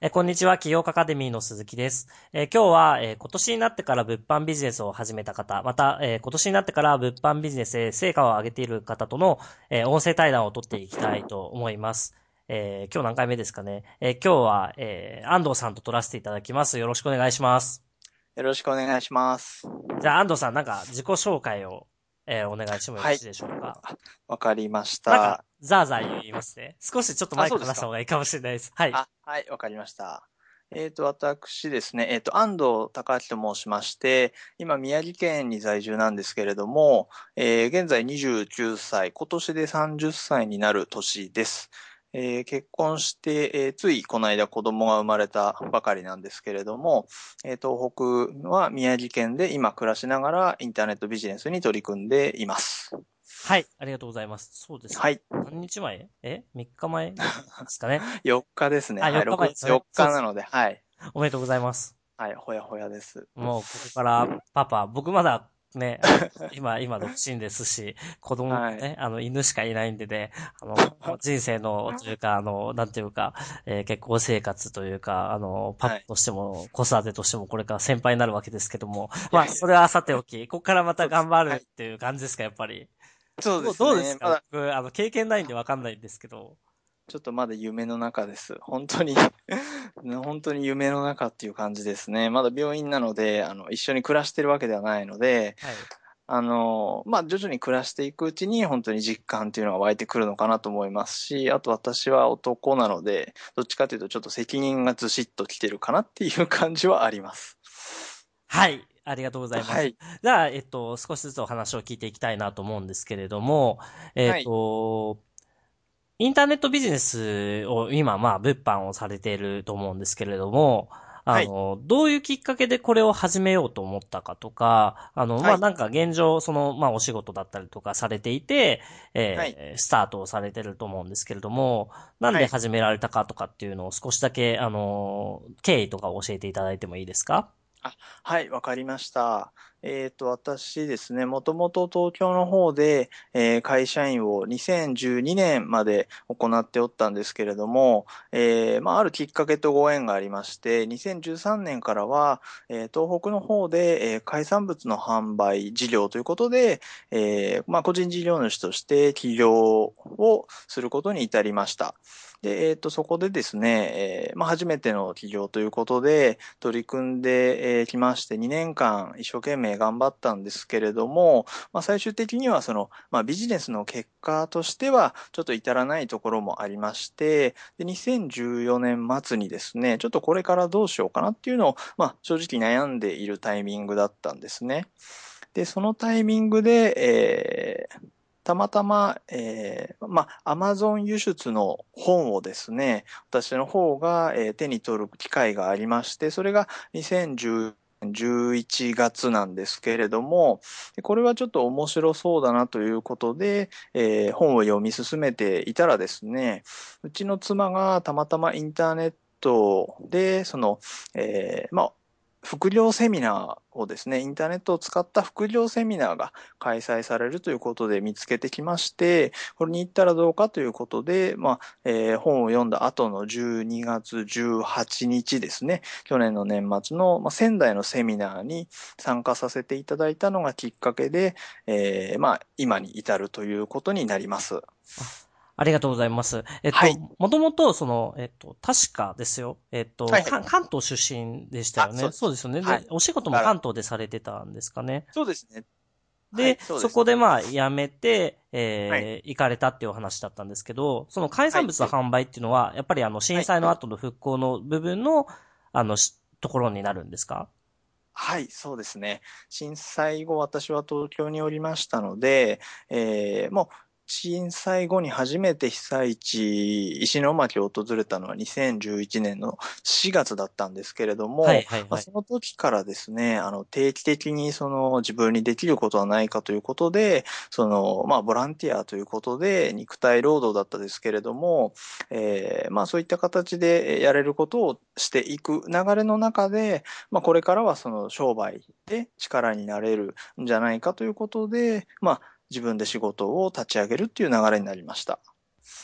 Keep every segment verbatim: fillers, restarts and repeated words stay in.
えーこんにちは、起業家アカデミーの鈴木です。えー今日は、えー今年になってから物販ビジネスを始めた方、また、えー今年になってから物販ビジネスで成果を上げている方との、えー音声対談を取っていきたいと思います。えー今日何回目ですかね。えー今日は、えー安藤さんと取らせていただきます。よろしくお願いします。 よろしくお願いします。 じゃあ、安藤さん、なんか自己紹介を、えーお願いしてもよろはい。 しいでしょうか。 あわかりましなんか、 た。 ザーザー言いますね。少しちょっとあ、 マイクそうですか。 離した方がいいかもしれないです。はい。 あ、はい、わかりました。えっと、私ですね、えっと、安藤隆明と申しまして、今、宮城県に在住なんですけれども、えー現在にじゅうきゅうさい、今年でさんじゅっさいになる年です。えー結婚して、えーついこの間子供が生まれたばかりなんですけれども、えー東北は宮城県で今暮らしながらインターネットビジネスに取り組んでいます。 はい、ありがとうございます。そうです。 はい。 何日前え ?みっ 日前ですかね。 よっかですね。 あ、 はい。 4日前 6 ですよね。 月4 そうです。 日なので、はい。 おめでとうございます。 はい。ほやほやです。 もう、ここから、パパ、僕まだ、ね、あの、今、今、独身ですし、子供もはい。 ね、あの、犬しかいないんでね、あの、もう人生の、というか、あの、なんていうか、えー結婚生活というか、あの、パパはい。 としても、子育てとしても、これから先輩になるわけですけども、まあ、 いやいや、 それはさておき、ここからまたそうです。 頑張るはい。 っていう感じですか、やっぱり。 そうでどう、どうですすね。まだ、 か僕、あの、経験ないんでわかんないんですけど。 ちょっとまだ夢の中です。本当に本当に夢の中っていう感じですね。まだ病院なので、あの、一緒に暮らしてるわけではないので、 はい。 あの、まあ、徐々に暮らしていくうちに本当に実感っていうのが湧いてくるのかなと思いますし、あと私は男なので、どっちかというとちょっと責任がずしっときてるかなっていう感じはあります。 はい。ありがとうございます。 はい。 じゃあ、えっと、少しずつお話を聞いていきたいなと思うんですけれども、えっはい。 と、インターネットビジネスを今、まあ、物販をされていると思うんですけれども、あはい。 の、どういうきっかけでこれを始めようと思ったかとか、あの、まあ、 はい。 なんか現状、その、まあ、お仕事だったりとかされていて、 はい。 えー、スタートをされてると思うんですけれども、なんではい。 始められたかとかっていうのを少しだけ、あの、経緯とか教えていただいてもいいですか？ あ、はい、わかりました。えっと、私ですね、もともと東京の方で、えー会社員をにせんじゅうにねんまで行っておったんですけれども、えーまあ、あるきっかけとご縁がありまして、にせんじゅうさんねんからは、えー東北の方で、えー海産物の販売事業ということで、えーまあ、個人事業主として起業をすることに至りました。で、えっと、そこでですね、えーまあ、初めての起業ということで、取り組んできまして、にねんかん一生懸命頑張ったんですけれども、まあ、最終的にはその、まあ、ビジネスの結果としては、ちょっと至らないところもありまして、で、にせんじゅうよねん末にですね、ちょっとこれからどうしようかなっていうのを、まあ、正直悩んでいるタイミングだったんですね。で、そのタイミングで、えーたまたま、えー、まあ、アマゾン輸出の本をですね、私の方が、えー手に取る機会がありまして、それがにせんじゅうじゅういちがつなんですけれども、これはちょっと面白そうだなということで、えー本を読み進めていたらですね、うちの妻がたまたまインターネットで、その、えーまあ、副業セミナーをですね、インターネットを使った副業セミナーが開催されるということで見つけてきまして、これに行ったらどうかということで、まあ、えー本を読んだ後のじゅうにがつじゅうはちにちですね、去年の年末の、まあ、仙台のセミナーに参加させていただいたのがきっかけで、えーまあ、今に至るということになります。 あ、ありがとうございます。えっと、 はい。 もともと、その、えっと、確かですよ。えっと、 はいはい。 関関東出身でしたあ、 よね。 そうです。 そうですよね。で、 はい。 お仕事もだから、 関東でされてたんですかね。 そうですね。はで、 い、そうです。 そこでまあ、辞めて、 はい。 えー、行かれたっていうお話だったんですけど、その海はい。 産物の販売っていうのは、やっぱりあの、震はい。 災の後の復興の部分の、あの、しところになるんですか？ はい、そうですね。震災後、私は東京におりましたので、えーもう震災後に初めて被災地、石巻を訪れたのはにせんじゅういちねんのしがつだったんですけれどはいも、まあ、 はいはい。 その時からですね、あの、定期的にその自分にできることはないかということで、その、まあ、ボランティアということで、肉体労働だったですけれども、えーまあ、そういった形でやれることをしていく流れの中で、まあ、これからはその商売で力になれるんじゃないかということで、まあ、自分で仕事を立ち上げるっていう流れになりました。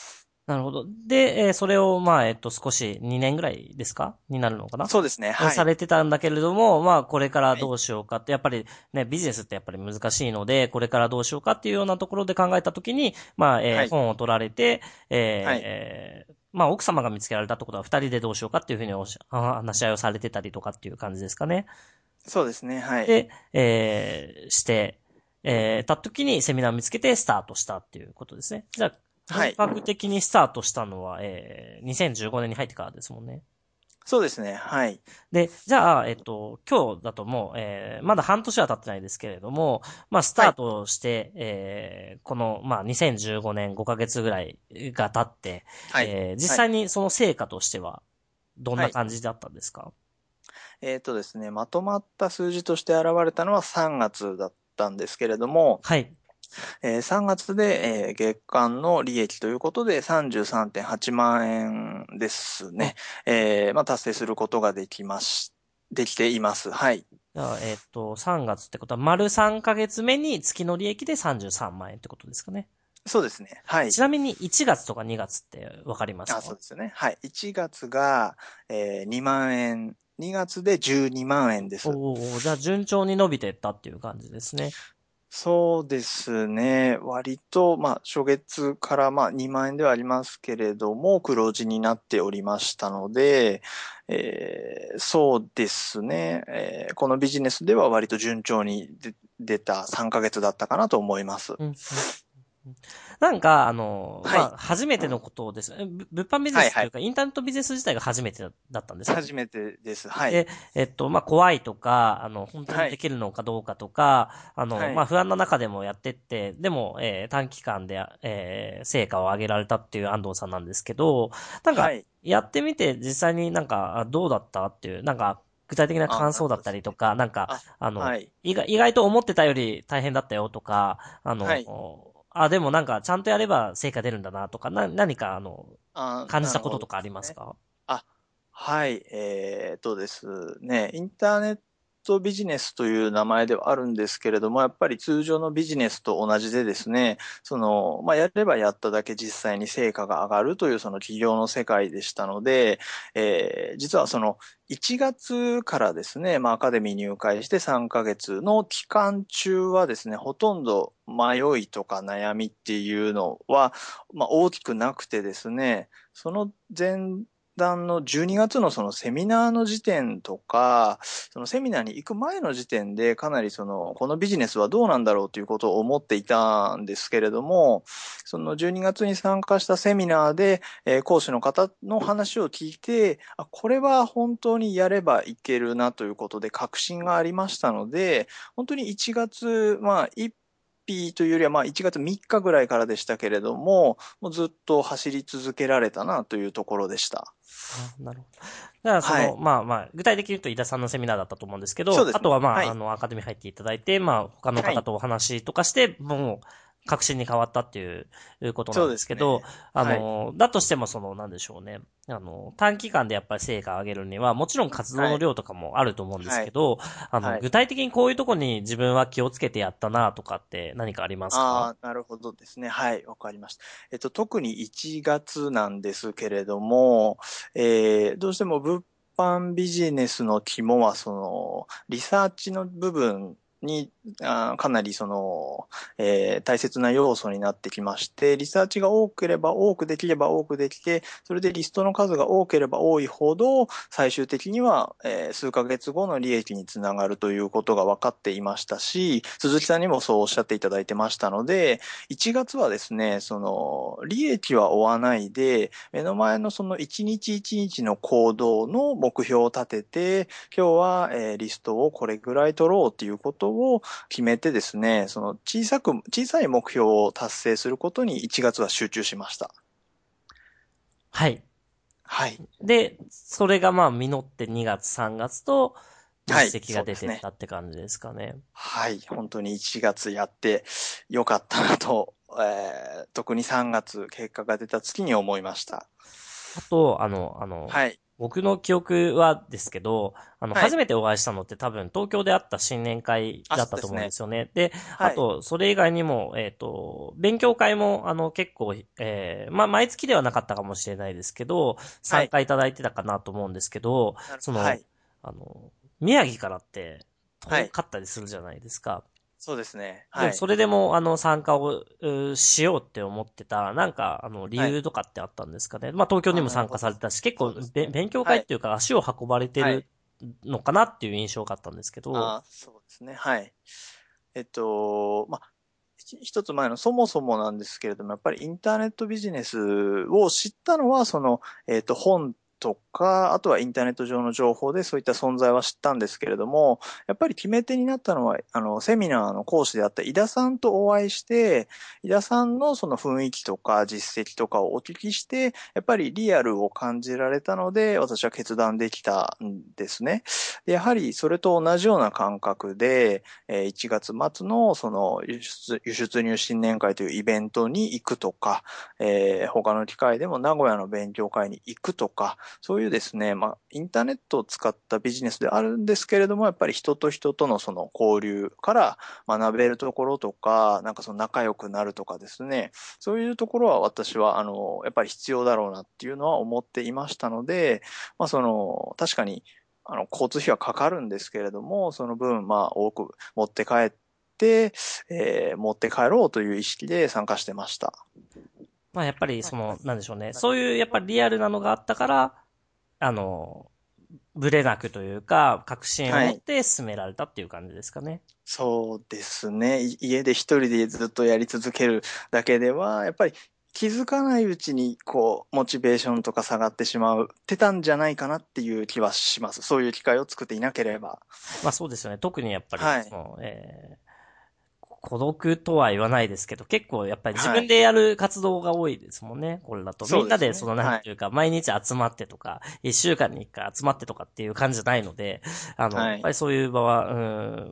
なるほど。で、えーそれを、まあ、えっと、少しにねんぐらいですかになるのかなそうですね。はい。 されてたんだけれども、まあ、これからはい。 どうしようかって、やっぱりね、ビジネスってやっぱり難しいので、これからどうしようかっていうようなところで考えたときに、まあ、えーはい。 本を取られて、 はい。 えーまあ、奥様が見つけられたってことは、二人でどうしようかっていうふうにおっしゃあ話し合いをされてたりとかっていう感じですかね。 そうですね。はい。 で、えーして、えーた時にセミナーを見つけてスタートしたっていうことですね。じゃあ、本はい。 格的にスタートしたのは、えーにせんじゅうごねんに入ってからですもんね。 そうですね。はい。 で、じゃあ、えっと、今日だともう、えーまだ半年は経ってないですけれども、まあ、スターはい。 トして、えーこの、まあ、にせんじゅうごねんごかげつぐらいが経って、 はい。 えー実はい。 際にその成果としては、どんなはい。 感じだったんですか？ えっとですね、まとまった数字として現れたのはさんがつだったんですけれども、 はい。 えーさんがつで、えー月間の利益ということでさんじゅうさんてんはちまん円ですあ、 ね。えーまあ、達成することができまし、できています。はい。 じゃあ、えっと、さんがつってことは、丸さんかげつめに月の利益でさんじゅうさんまん円ってことですかね。 そうですね。はい。 ちなみにいちがつとかにがつってわかりますあ、 か？ そうですよね。はい。いちがつが、えーにまん円。にがつでじゅうにまん円です。 おおー、じゃあ順調に伸びてったっていう感じですね。 そうですね。割と、まあ、初月からまあにまん円ではありますけれども、黒字になっておりましたので、えーそうですね。えーこのビジネスでは割と順調に出出たさんかげつだったかなと思います。 うん、うん。なんか、あの、 はい。 まあ、初めてのことです。えぶ物販ビジネはいはい。 スというか、インターネットビジネス自体が初めてだだったんですか？ 初めてです。はい。 で、えっと、まあ、怖いとか、あの、本当にはい。 できるのかどうかとか、あの、まあ、 はい。 不安な中でもやってって、でも、えー短期間で、えー成果を上げられたっていう安藤さんなんですけど、なんか、 はい。 やってみて実際になんか、あどうだったっていう、なんか、具体的なあ、 感想だっなるほどですね。 たりとか、なんか、 あ、 あの、 はい。 意外、意外と思ってたより大変だったよとか、あの、 はい。 あ、でもなんか、ちゃんとやれば成果出るんだなとか、な、何か、あの、 あ、 感じなるほどたこととかあですね。 りますか？ あ、はい、えーっとですね、インターネットビジネスという名前ではあるんですけれども、やっぱり通常のビジネスと同じでですね、その、まあ、やればやっただけ実際に成果が上がるというその企業の世界でしたので、えー実はそのいちがつからですね、まあ、アカデミー入会してさんかげつの期間中はですね、ほとんど迷いとか悩みっていうのは、まあ、大きくなくてですね、その前段のじゅうにがつのそのセミナーの時点とか、そのセミナーに行く前の時点でかなりその、このビジネスはどうなんだろうということを思っていたんですけれども、そのじゅうにがつに参加したセミナーで、えー講師の方の話を聞いて、あ、これは本当にやればいけるなということで確信がありましたので、本当にいちがつ、まあ、いちというよりは、まあ、いちがつみっかぐらいからでしたけれども、もうずっと走り続けられたなというところでした。 あ、なるほど。だからその、 はい。 まあまあ、具体的に言うと、井田さんのセミナーだったと思うんですけど、 そうですね。 あとはまあ、あはい。 の、アカデミー入っていただいて、まあ、他のはい。 方とお話とかして、もう、確信に変わったっていういうことなんそうでですけど、 すね。 あはい。 の、だとしてもその、なんでしょうね。あの、短期間でやっぱり成果を上げるには、もちろん活動はい。 の量とかもあると思うんですはい。 けど、あの、 はい。 具体的にこういうとこに自分は気をつけてやったなとかって何かありますか？ ああ、なるほどですね。はい。わかりました。えっと、特にいちがつなんですけれども、えー、どうしても物販ビジネスの肝は、その、リサーチの部分に、あーかなりその、えー大切な要素になってきまして、リサーチが多ければ多くできれば多くできて、それでリストの数が多ければ多いほど、最終的には、えー数ヶ月後の利益につながるということが分かっていましたし、鈴木さんにもそうおっしゃっていただいてましたので、いちがつはですね、その、利益は追わないで、目の前のその一日一日の行動の目標を立てて、今日は、えーリストをこれぐらい取ろうっていうことを決めてですね、その小さく、小さい目標を達成することにいちがつは集中しました。 はい。 はい。 で、それがまあ実ってにがつ、さんがつとはい、 実績が出てっそうですね。 たって感じですかね。 はい、本当にいちがつやってよかったなと、えー特にさんがつ結果が出た月に思いました。 あと、あの、あの、 はい。 僕の記憶はですけど、あの、 はい。 初めてお会いしたのって多分東京であった新年会あ、 だったと思うんでそうですね。 すよね。で、あはい。 と、それ以外にも、えっと、勉強会も、あの、結構、えー、まあ、毎月ではなかったかもしれないですけど、 はい。 参加いただいてたかなと思うんですけど、 なるほど。はその、 い。 あの、宮城からってはい。 遠かったりするじゃないですか。 そうですね。 でも、 はい。 それでも、あの、参加を、うしようって思ってた、なんか、あの、理はい。 由とかってあったんですかね。まあ、東京にあ、 も参なるほど。 加されたし、結構、べ、 そうですね。 勉強会はい。 っていうか、足を運ばれてるはい。 のかなっていう印象があったんですけど、 あ、そうですね。はい。えっと、まあ、ひ一つ前のそもそもなんですけれども、やっぱりインターネットビジネスを知ったのは、その、えっと、本とか、あとはインターネット上の情報でそういった存在は知ったんですけれども、やっぱり決め手になったのは、あの、セミナーの講師であった井田さんとお会いして、井田さんのその雰囲気とか実績とかをお聞きして、やっぱりリアルを感じられたので、私は決断できたんですね。でやはりそれと同じような感覚で、えーいちがつ末のその輸出、輸出入新年会というイベントに行くとか、えー他の機会でも名古屋の勉強会に行くとか、そういうですね、まあ、インターネットを使ったビジネスであるんですけれども、やっぱり人と人とのその交流から学べるところとか、なんかその仲良くなるとかですね、そういうところは私は、あの、やっぱり必要だろうなっていうのは思っていましたので、まあ、その、確かに、あの、交通費はかかるんですけれども、その分、まあ、多く持って帰って、えー持って帰ろうという意識で参加してました。 まあ、やっぱり、その、なんでしょうね。そういう、やっぱりリアルなのがあったから、あの、ブレなくというか、確信をはい。 持って進められたっていう感じですかね。 そうですね。い家で一人でずっとやり続けるだけでは、やっぱり気づかないうちに、こう、モチベーションとか下がってしまう、ってたんじゃないかなっていう気はします。そういう機会を作っていなければ。 まあそうですよね。特にやっぱり、 はい。 その、えー孤独とは言わないですけど、結構やっぱり自はい。 分でやる活動が多いですもんね、これだと。みんなで、そそうですね。 の、なんはい。 ていうか、毎日集まってとか、一週間に一回集まってとかっていう感じじゃないので、あの、やはい。 っぱりそういう場は、うん、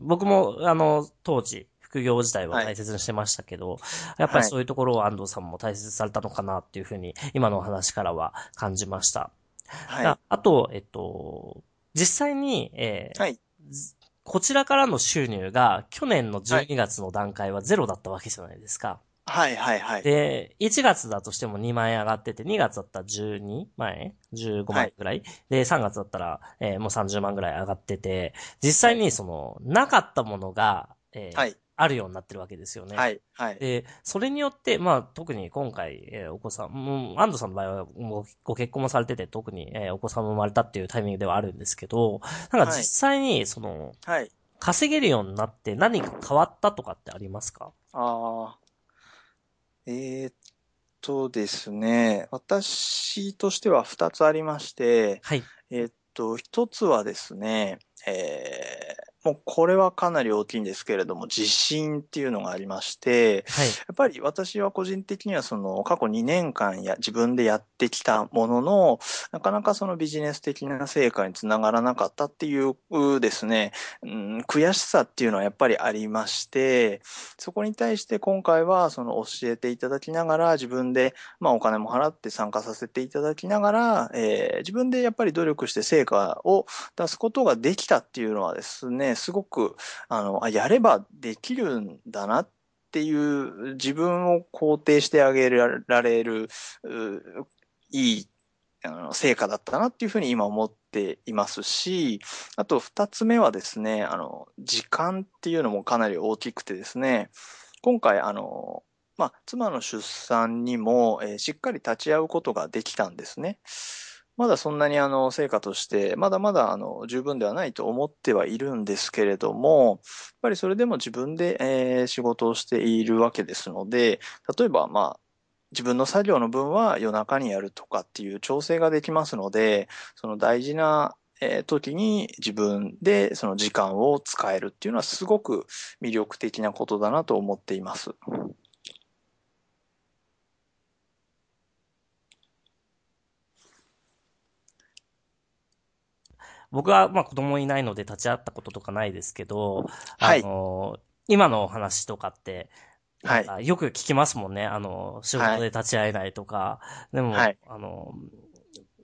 僕も、あの、当時、副業自体ははい。 大切にしてましたけど、やっぱりはい。 そういうところを安藤さんも大切にされたのかなっていうふうに、今のお話からは感じました。あはい。 あと、えっと、実際に、えはい。 ーずこちらからの収入が去年の12 はい。 月の段階はゼロだったわけじゃないですか。 はい。はい。はい。 で、いちがつだとしてもにまん円上がってて、にがつだったらじゅうにまん円 ?じゅうごはい。 万円ぐらいで、さんがつだったら、えーもうさんじゅうまんぐらい上がってて、実はい。 際にその、なかったものが、えーはい。 あるようになってるわけですよね。 はい。はい。 で、それによって、まあ、特に今回、えーお子さん、もう、安藤さんの場合は、もう、ご結婚もされてて、特に、えーお子さんも生まれたっていうタイミングではあるんですけど、なんか実はい。 際に、その、 はい。 稼げるようになって何か変わったとかってありますか？ ああ、えーっとですね、私としては二つありまして、 はい。 えーっと、一つはですね、えーもうこれはかなり大きいんですけれども、自信っていうのがありまして、 はい。 やっぱり私は個人的にはその過去にねんかんや自分でやってきたものの、なかなかそのビジネス的な成果につながらなかったっていうですね、うん、悔しさっていうのはやっぱりありまして、そこに対して今回はその教えていただきながら自分でまあお金も払って参加させていただきながら、えー自分でやっぱり努力して成果を出すことができたっていうのはですね、すごく、あの、あ、やればできるんだなっていう自分を肯定してあげられる、ういいあの成果だったなっていうふうに今思っていますし、あと二つ目はですね、あの、時間っていうのもかなり大きくてですね、今回あの、まあ、妻の出産にも、えーしっかり立ち会うことができたんですね。まだそんなにあの、成果として、まだまだあの、十分ではないと思ってはいるんですけれども、やっぱりそれでも自分で、えー仕事をしているわけですので、例えばまあ、自分の作業の分は夜中にやるとかっていう調整ができますので、その大事なえー時に自分でその時間を使えるっていうのはすごく魅力的なことだなと思っています。 僕は、まあ子供いないので立ち会ったこととかないですけど、あはい。 の、今のお話とかって、なんはい。 かよく聞きますもんね。あの、仕はい。 事で立ち会えないとか。でも、 はい。 あの、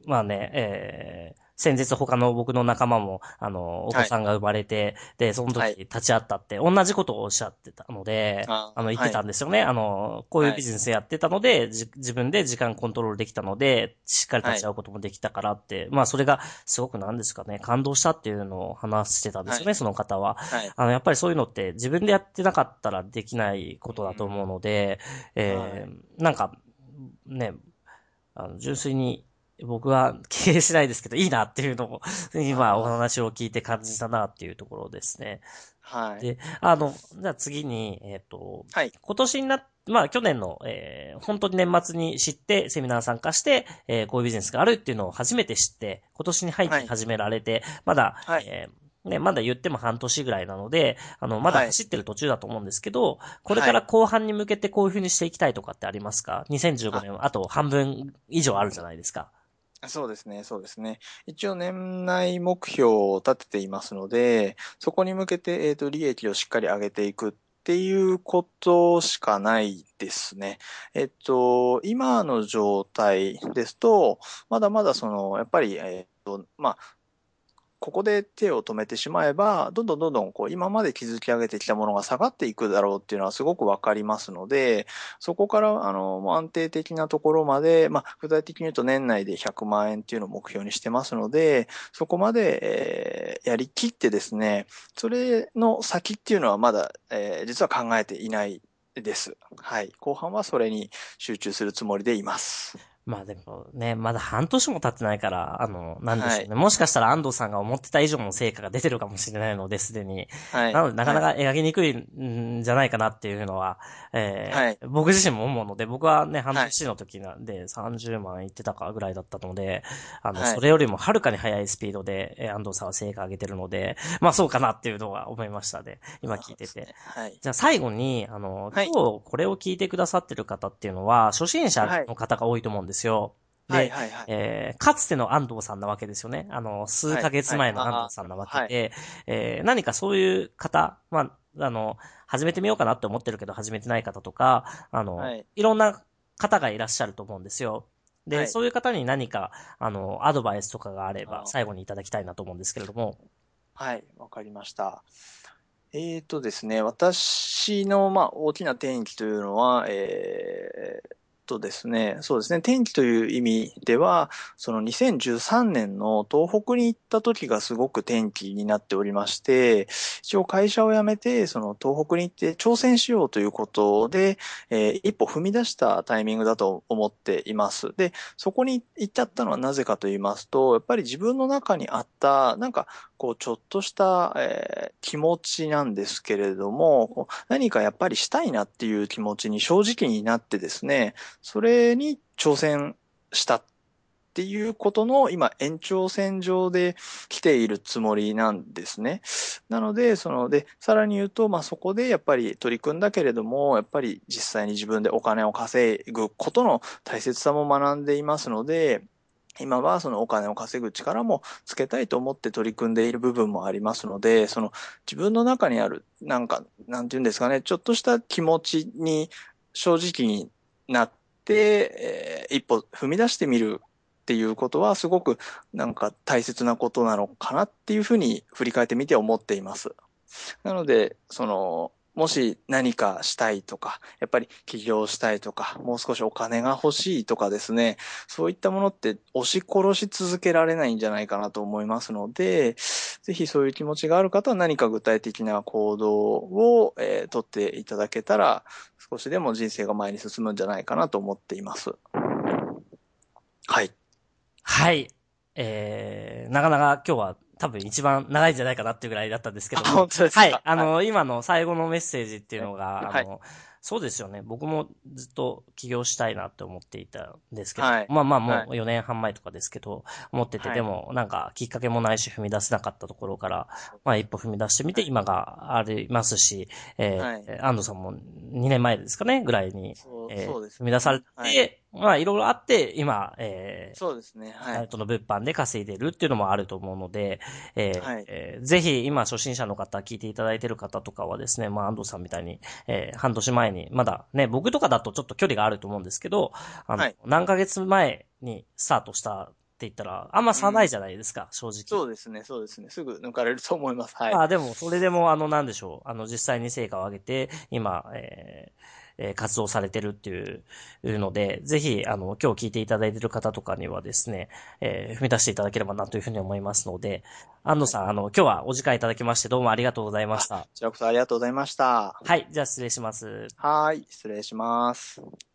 まあね、えー、先日他の僕の仲間も、あの、お子さんが生まれて、で、そのはい。 時立ち会ったって、同じことをおっしゃってたので、 あー、 あの、言ってはい。 たんですよね。あの、こういうはい。 ビジネスやってたので、じ自分で時間コントロールできたので、しっかりはい。 立ち会うこともできたからって、まあ、それがすごくなんですかね、感動したっていうのを話してたんですよね、 はい。 その方は。 はい。 あの、やっぱりそういうのって自分でやってなかったらできないことだと思うので、えはい。 ー、なんか、ね、あの、純粋に、僕は経営しないですけど、いいなっていうのを、今おあ話を聞いて感じたなっていうところですね。 あ、はい。 で、あの、じゃあ次に、えっと、 はい。 今年になっまあ去年の、えー、本当に年末に知ってセミナー参加して、えー、こういうビジネスがあるっていうのを初めて知って、今年に入っはい。 て始められて、まだ、 はい。 えー、ね、まだ言っても半年ぐらいなので、あの、まだはい。 走ってる途中だと思うんですけど、これはい。 から後半に向けてこういう風にしていきたいとかってありますか？ にせんじゅうごあ、 年、あと半分以上あるじゃうん。 ないですか。 そうですね、そうですね。一応年内目標を立てていますので、そこに向けて、えっと、利益をしっかり上げていくっていうことしかないですね。えっと、今の状態ですと、まだまだその、やっぱり、えっと、まあ、ここで手を止めてしまえば、どんどんどんどんこう今まで築き上げてきたものが下がっていくだろうっていうのはすごくわかりますので、そこからあのもう安定的なところまで、まあ、具体的に言うと年内でひゃくまん円っていうのを目標にしてますので、そこまで、えーやりきってですね、それの先っていうのはまだ、えー実は考えていないです。はい。後半はそれに集中するつもりでいます。 まあでもね、まだ半年も経ってないから、あの、なんではい。 しょうね。もしかしたら安藤さんが思ってた以上の成果が出てるかもしれないので、すでに。 はい。 なので、なかなはい。 か描きにくいんじゃないかなっていうのは、えはい。 ー、僕自身も思うので、僕はね、半はい。 年の時なんでさんじゅうまんいってたかぐらいだったので、あの、 はい。 それよりもはるかに速いスピードで、えー安藤さんは成果を上げてるので、まあそうかなっていうのは思いましたね。今聞いてて。 そうですね。はい。 じゃあ最後に、あの、 はい。 今日これを聞いてくださってる方っていうのは、初心者はい。 の方が多いと思うんですよ。 はい。 で、 はい。はい。 えー、かつての安藤さんなわけですよね。あの、数はい。 ヶ月はい。 前の安ああ、 藤さんなわけはい。 で、えー、何かそういう方、まあ、あの、始めてみようかなって思ってるけど始めてない方とか、あの、 はい。 いろんな方がいらっしゃると思うんですよ。で、 はい。 そういう方に何か、あの、アドバイスとかがあれば、 あー、 最後にいただきたいなと思うんですけれども。 はい。わかりました。えーとですね、私の、まあ、大きな転機というのは、えーとですね、そうですね、転機という意味では、そのにせんじゅうさんねんの東北に行った時がすごく転機になっておりまして、一応会社を辞めて、その東北に行って挑戦しようということで、えー一歩踏み出したタイミングだと思っています。で、そこに行っちゃったのはなぜかと言いますと、やっぱり自分の中にあった、なんか、こう、ちょっとした、えー気持ちなんですけれども、こう何かやっぱりしたいなっていう気持ちに正直になってですね、それに挑戦したっていうことの今延長線上で来ているつもりなんですね。なので、そので、さらに言うと、まあそこでやっぱり取り組んだけれども、やっぱり実際に自分でお金を稼ぐことの大切さも学んでいますので、今はそのお金を稼ぐ力もつけたいと思って取り組んでいる部分もありますので、その自分の中にある、なんか、なんていうんですかね、ちょっとした気持ちに正直になって、えー一歩踏み出してみるっていうことはすごくなんか大切なことなのかなっていうふうに振り返ってみて思っています。なので、その、もし何かしたいとか、やっぱり起業したいとか、もう少しお金が欲しいとかですね、そういったものって押し殺し続けられないんじゃないかなと思いますので、ぜひそういう気持ちがある方は何か具体的な行動を、えー、取っていただけたら、少しでも人生が前に進むんじゃないかなと思っています。はい。 はい。えー、なかなか今日は多分一番長いんじゃないかなっていうぐらいだったんですけあ、 ども。 本当ですはい。 か。はい。 あの、今の最後のメッセージっていうね、 のが、あはい。 の、そうですよね。僕もずっと起業したいなって思っていたんですけど、 はい。 まあまあもはい。 うよねんはん前とかですけど、思ってて、 はい。 でもなんかきっかけもないし踏み出せなかったところから、 そうまあ一歩踏み出してみてはい。 今がありますし、えはい。 ー、安藤さんもにねんまえですかね、ぐらいに、 そう、 えそうですー、踏み出されね。はい。 て、まあいろいろあって、今、えー、 そうですね。はい。 ネットの物販で稼いでるっていうのもあると思うので、えーはい。 えーぜひ今初心者の方、聞いていただいてる方とかはですね、まあ安藤さんみたいに、えー半年前に、まだね、僕とかだとちょっと距離があると思うんですけど、あの、 はい。 何ヶ月前にスタートしたって言ったら、あんま差ないじゃないですか、うん、正直。 そうですね、そうですね。すぐ抜かれると思います。はい。 まあでも、それでも、あの、なんでしょう。あの、実際に成果を上げて、今、えーえー活動されてるっていうので、ぜひ、あの、今日聞いていただいている方とかにはですね、えー踏み出していただければなというふうに思いますので、安藤さん、はい、あの、今日はお時間いただきまして、どうもありがとうございました。こちらこそありがとうございました。 はい、じゃあ失礼します。 はい、失礼します。